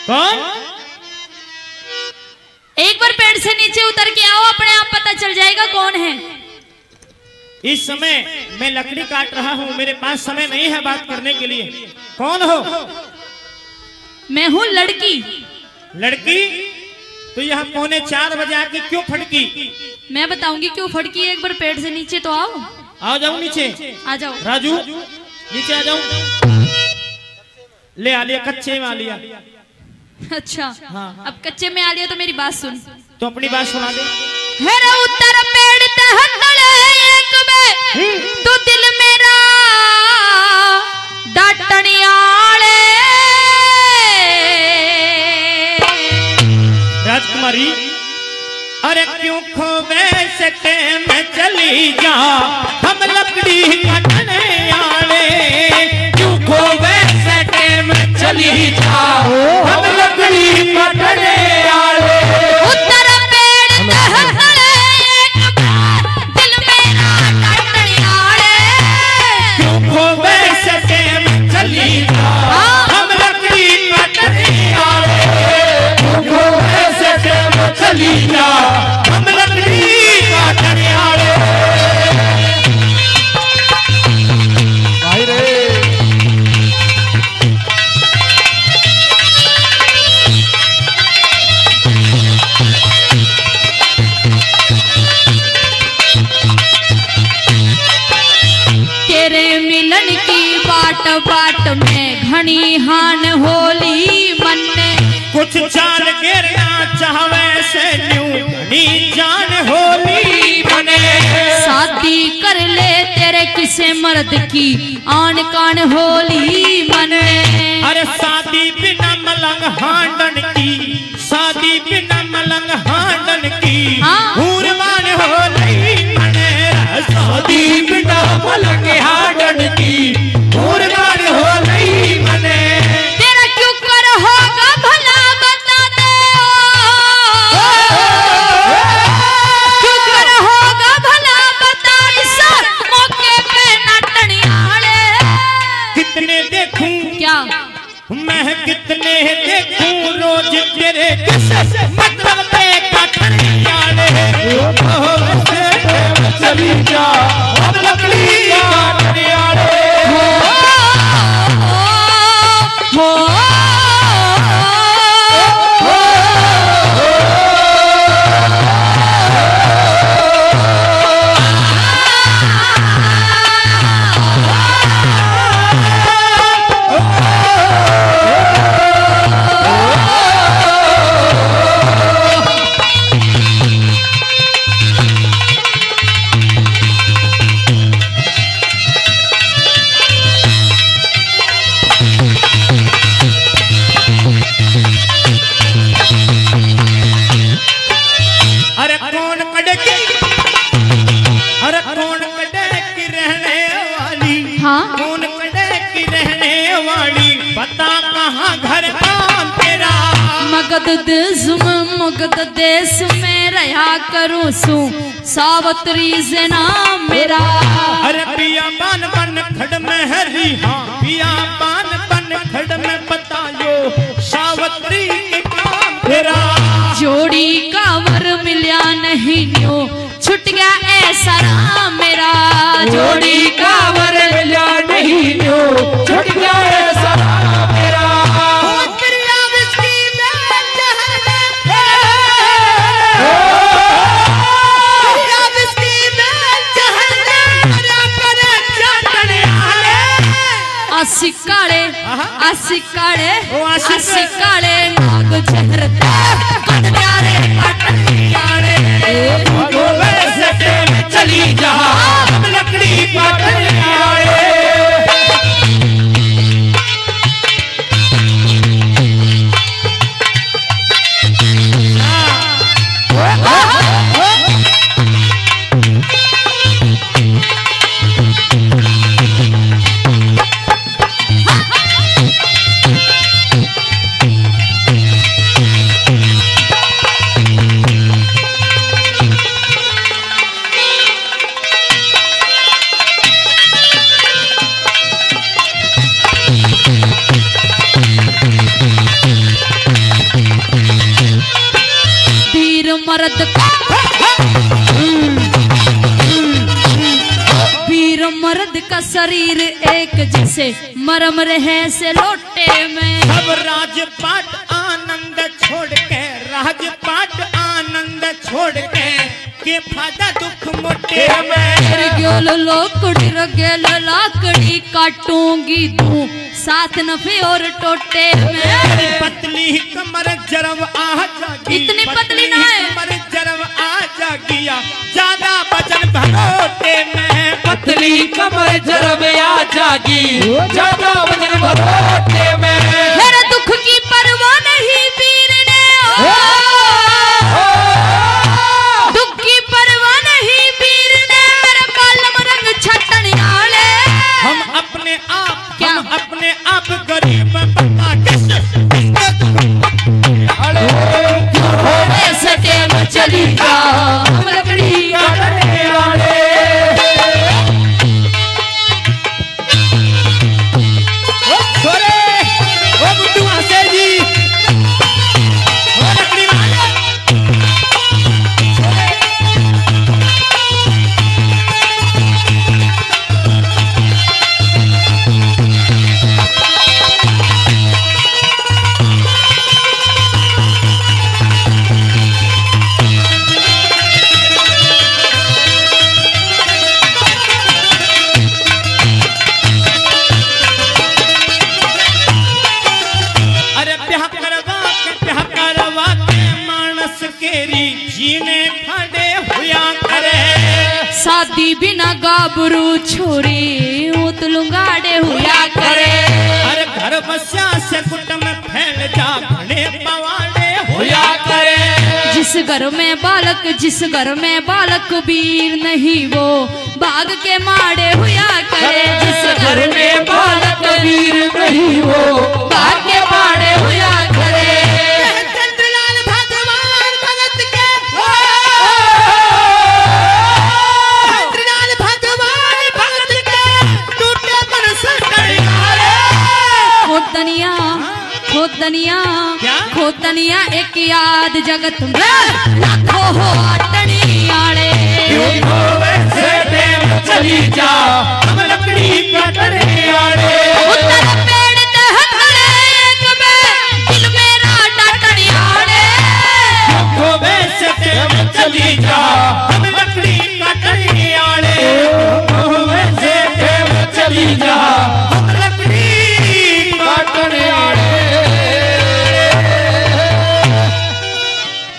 कौन? एक बार पेड़ से नीचे उतर के आओ, अपने आप पता चल जाएगा कौन है। इस समय मैं लकड़ी काट रहा हूँ, मेरे पास समय नहीं है बात करने के लिए। कौन हो? मैं हूँ लड़की। लड़की? तो यहाँ 3:45 आके क्यों फटकी? मैं बताऊंगी क्यों फटकी है, एक बार पेड़ से नीचे तो आओ। आ जाऊं नीचे? आ जाओ राजू, नीचे आ जाऊं? ले आ लिया, कच्चे में आ लिया। अच्छा हाँ। अब कच्चे में आ लिया तो मेरी बात सुन। तो अपनी बात सुना दे। हेरा उत्तर पेड़ तहतड़े एक में तो दिल मेरा डाटनियाले। राजकुमारी, अरे क्यों खोवे सके में चली जा, हम लकड़ी काटने आले। क्यों खोवे सके में चली जा, हम लकड़ी काटने आले। उत्तर पेड़ तहतड़े एक में दिल मेरा डाटनियाले। क्यों खोवे सके में चली जा, हम लकड़ी काटने आले। क्यों खोवे सके में चली जा, हम लकड़ी काटने आले। भाई रे, तेरे मिलन की बाट बाट में घनी हान होली मन में। कुछ चाल गिरना चाहवे से न्यू घनी जान होली बने। शादी कर ले तेरे किसे मर्द की आन कान होली मन में। अरे शादी बिना मलंग हांडन की, शादी बिना मलंग हांडन की हूरमान होली बने। शादी बिना मलंग हांडन की हूरमान होली बने। तेरा क्यों कर होगा भला बता दे, क्यों कर होगा भला बता, इस मौके पे नटनियाले। कितने देखूं क्या मैं, कितने देखूं रोज तेरे किसे मतलब पे काटने आले। चली जा, हम लकड़ी काटने आले। अरे कौन कड़की, अरे कौन कड़की रहने वाली, हाँ कौन कड़की रहने वाली, बता कहाँ घर काम तेरा। मगध देश में, मगध देश में रहा करूँ सू सावत्री से नाम मेरा। अरे पिया पान बन खड़ में हरी, हाँ पिया पान बन खड़ में बतायो सावत्री के काम तेरा। जोड़ी का वर मिलिया नहीं न्यू छुट गया ऐसा राम मेरा। जोड़ी का वर मिला नहीं न्यू छुट गया ऐसा राम मेरा। आशिकाले आशिकाले ओ आशिक। आशिकाले नाग जहरता कटयारे कटयारे। चली जा, हम लकड़ी काटने आए। मर्द का वीर मर्द का शरीर एक जैसे मरम रहे से लोटे में। सब राजपाट आनंद छोड़ के, राजपाट आनंद छोड़ के फायदा दुख मोटे में। गेल लाकड़ी काटूंगी तू साथ नफे और टोटे में। पतली कमर जरब आ जागी, इतनी पतली ना है, कमर जरब आ जागिया ज्यादा वजन भरोटे में। पतली कमर जरब आ जागी ज्यादा वजन भरोटे में। मेरे दुख की परवाह नहीं वीर ने, दुख की परवाह नहीं वीर ने, मेरे बालम रंग छटने वाले। हम अपने आप, क्या? हम अपने आप गरीब बता के सटे में चली जा हम लकड़ी काटने वाले। ओ छोरे, ओ बुड्ढू हंसे जी, ओ लकड़ी वाले। अरे ब्याह करवा के मानस केरी जीने खड़े हुआ करे। शादी बिना गाबरू छोरी उतलुंगाड़े हुआ करे। अरे घर बसा से कुटुंब फैल जा घने पवाड़े होया करे। जिस घर में बालक, जिस घर में बालक वीर नहीं वो बाग के माड़े हुआ करे। जिस घर में बालक वीर नहीं हो बाग के माड़े हुआ करे। चंद्रलाल भगवान भगत के, चंद्रलाल भगवान भगत के टूटे मन से डरियारे। खोदनिया खोदनिया क्या? खोदनिया एक याद जगत में लाखों हो अटनी आड़े। से टेम चली जा हम लकड़ी काटने आड़े। उत्तर पे